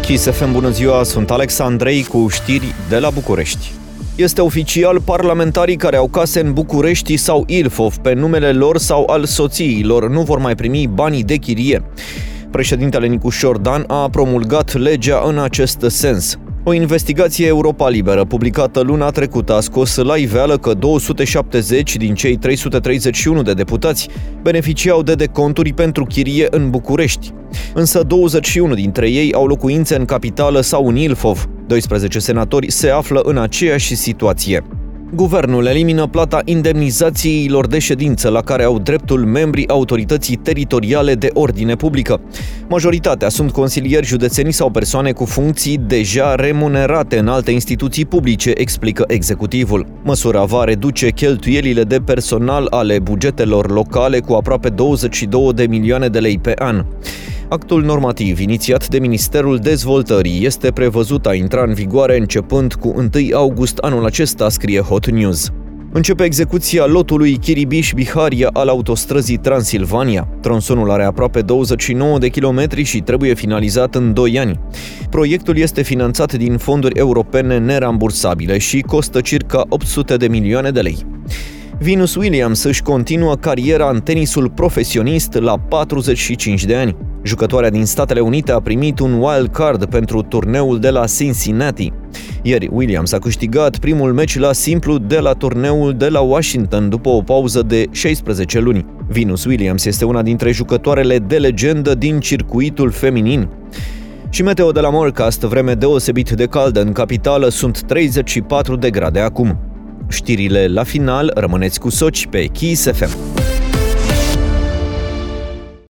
Kiss FM, bună ziua, sunt Alex Andrei cu știri de la București. Este oficial, parlamentarii care au case în București sau Ilfov pe numele lor sau al soțiilor nu vor mai primi banii de chirie. Președintele Nicu Șordan a promulgat legea în acest sens. O investigație Europa Liberă publicată luna trecută a scos la iveală că 270 din cei 331 de deputați beneficiau de deconturi pentru chirie în București. Însă 21 dintre ei au locuințe în capitală sau în Ilfov. 12 senatori se află în aceeași situație. Guvernul elimină plata indemnizațiilor de ședință la care au dreptul membrii autorității teritoriale de ordine publică. Majoritatea sunt consilieri județeni sau persoane cu funcții deja remunerate în alte instituții publice, explică executivul. Măsura va reduce cheltuielile de personal ale bugetelor locale cu aproape 22 de milioane de lei pe an. Actul normativ inițiat de Ministerul Dezvoltării este prevăzut a intra în vigoare începând cu 1 august anul acesta, scrie Hot News. Începe execuția lotului Chiribiș-Biharia al autostrăzii Transilvania. Tronsonul are aproape 29 de kilometri și trebuie finalizat în 2 ani. Proiectul este finanțat din fonduri europene nerambursabile și costă circa 800 de milioane de lei. Venus Williams își continuă cariera în tenisul profesionist la 45 de ani. Jucătoarea din Statele Unite a primit un wild card pentru turneul de la Cincinnati. Ieri, Williams a câștigat primul meci la simplu de la turneul de la Washington după o pauză de 16 luni. Venus Williams este una dintre jucătoarele de legendă din circuitul feminin. Și meteo de la Morecast, vreme deosebit de caldă în capitală, sunt 34 de grade acum. Știrile la final, rămâneți cu Soci pe Kiss FM.